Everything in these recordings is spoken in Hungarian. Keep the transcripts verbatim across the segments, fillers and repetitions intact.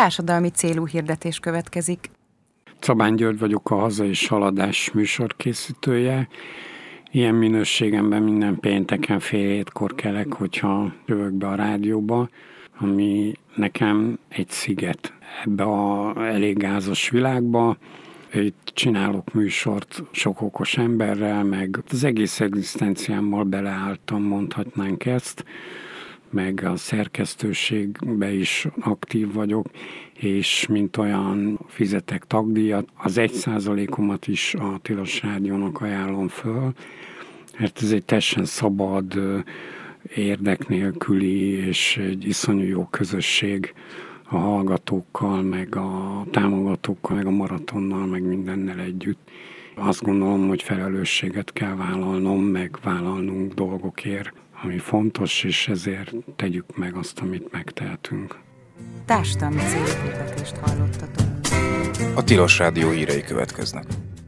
társadalmi célú hirdetés következik. Szabány György vagyok, a Haza és Haladás műsorkészítője. Ilyen minőségemben minden pénteken fél hétkor kelek, hogyha jövök be a rádióba, ami nekem egy sziget ebbe a elég gázos világba. Itt csinálok műsort sok okos emberrel, meg az egész egzisztenciámmal beleálltam, mondhatnánk ezt, meg a szerkesztőségbe is aktív vagyok, és mint olyan fizetek tagdíjat, az egy százalékomat is a Tilos Rádiónak ajánlom föl, mert ez egy teljesen szabad, érdek nélküli és egy iszonyú jó közösség a hallgatókkal, meg a támogatókkal, meg a maratonnal, meg mindennel együtt. Azt gondolom, hogy felelősséget kell vállalnom, meg vállalnunk dolgokért, ami fontos, és ezért tegyük meg azt, amit megtehetünk. Társadalmi célú hirdetést hallottatok. A Tilos Rádió hírei következnek.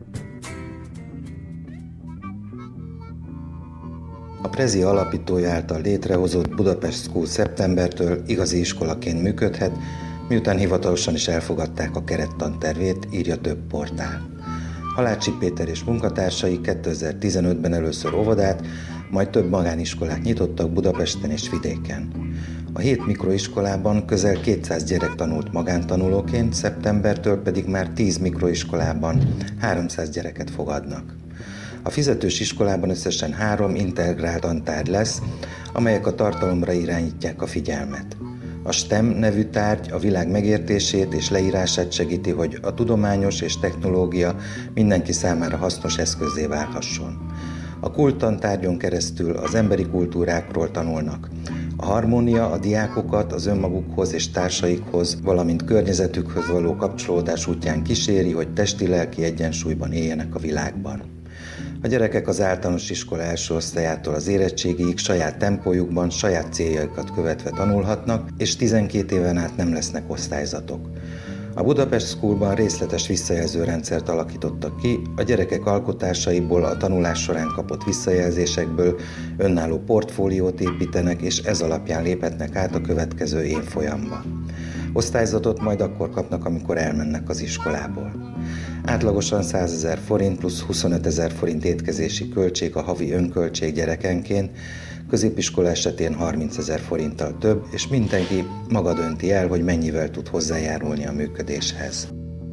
A Prezi alapítója által létrehozott Budapest School szeptembertől igazi iskolaként működhet, miután hivatalosan is elfogadták a kerettantervét, írja több portál. Halácsi Péter és munkatársai kétezer-tizenötben először óvodát, majd több magániskolát nyitottak Budapesten és vidéken. A hét mikroiskolában közel kétszáz gyerek tanult magántanulóként, szeptembertől pedig már tíz mikroiskolában háromszáz gyereket fogadnak. A fizetős iskolában összesen három integrált tantárgy lesz, amelyek a tartalomra irányítják a figyelmet. A STEM nevű tárgy a világ megértését és leírását segíti, hogy a tudományos és technológia mindenki számára hasznos eszközzé válhasson. A kult tantárgyon keresztül az emberi kultúrákról tanulnak. A harmónia a diákokat az önmagukhoz és társaikhoz, valamint környezetükhöz való kapcsolódás útján kíséri, hogy testi-lelki egyensúlyban éljenek a világban. A gyerekek az általános iskola első osztályától az érettségig saját tempójukban, saját céljaikat követve tanulhatnak, és tizenkét éven át nem lesznek osztályzatok. A Budapest Schoolban részletes visszajelző rendszert alakítottak ki, a gyerekek alkotásaiból, a tanulás során kapott visszajelzésekből önálló portfóliót építenek, és ez alapján léphetnek át a következő évfolyamba. Osztályzatot majd akkor kapnak, amikor elmennek az iskolából. Átlagosan százezer forint plusz huszonötezer forint étkezési költség a havi önköltség gyerekenként, középiskola esetén harmincezer forinttal több, és mindenki maga dönti el, hogy mennyivel tud hozzájárulni a működéshez.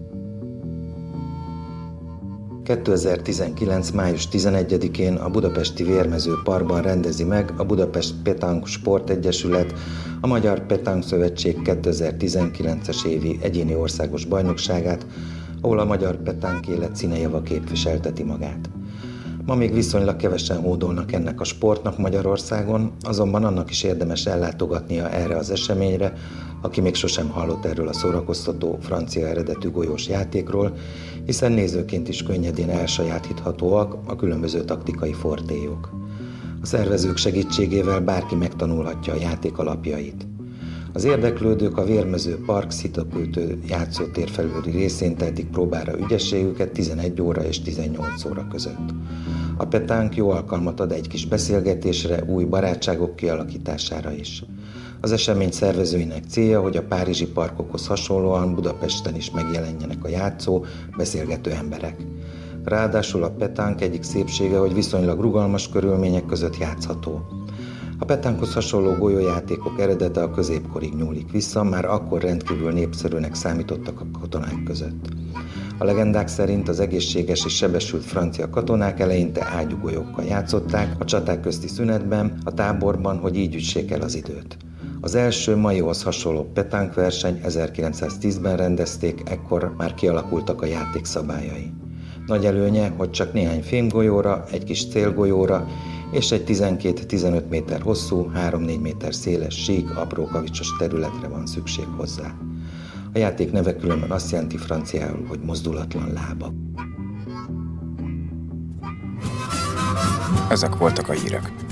kétezer-tizenkilenc. május tizenegyedikén a budapesti Vérmező Parkban rendezi meg a Budapest Pétanque Sportegyesület a Magyar Pétanque Szövetség kétezer-tizenkilences évi egyéni országos bajnokságát, ahol a magyar pétanque élet színejava képviselteti magát. Ma még viszonylag kevesen hódolnak ennek a sportnak Magyarországon, azonban annak is érdemes ellátogatnia erre az eseményre, aki még sosem hallott erről a szórakoztató francia eredetű golyós játékról, hiszen nézőként is könnyedén elsajátíthatóak a különböző taktikai fortélyok. A szervezők segítségével bárki megtanulhatja a játék alapjait. Az érdeklődők a Vérmező Park Szitakültő játszótér felüli részén tehetik próbára ügyességüket tizenegy óra és tizennyolc óra között. A pétanque jó alkalmat ad egy kis beszélgetésre, új barátságok kialakítására is. Az esemény szervezőinek célja, hogy a párizsi parkokhoz hasonlóan Budapesten is megjelenjenek a játszó, beszélgető emberek. Ráadásul a pétanque egyik szépsége, hogy viszonylag rugalmas körülmények között játszható. A pétanquehoz hasonló golyójátékok eredete a középkorig nyúlik vissza, már akkor rendkívül népszerűnek számítottak a katonák között. A legendák szerint az egészséges és sebesült francia katonák eleinte ágyúgolyókkal játszották a csaták közti szünetben, a táborban, hogy így ütsék el az időt. Az első maihoz hasonló pétanque verseny ezerkilencszáztízben rendezték, ekkor már kialakultak a játék szabályai. Nagy előnye, hogy csak néhány fémgolyóra, egy kis célgolyóra és egy tizenkét-tizenöt méter hosszú, három-négy méter széles sík, apró kavicsos területre van szükség hozzá. A játék neve különben azt jelenti franciául, hogy mozdulatlan lábak. Ezek voltak a hírek.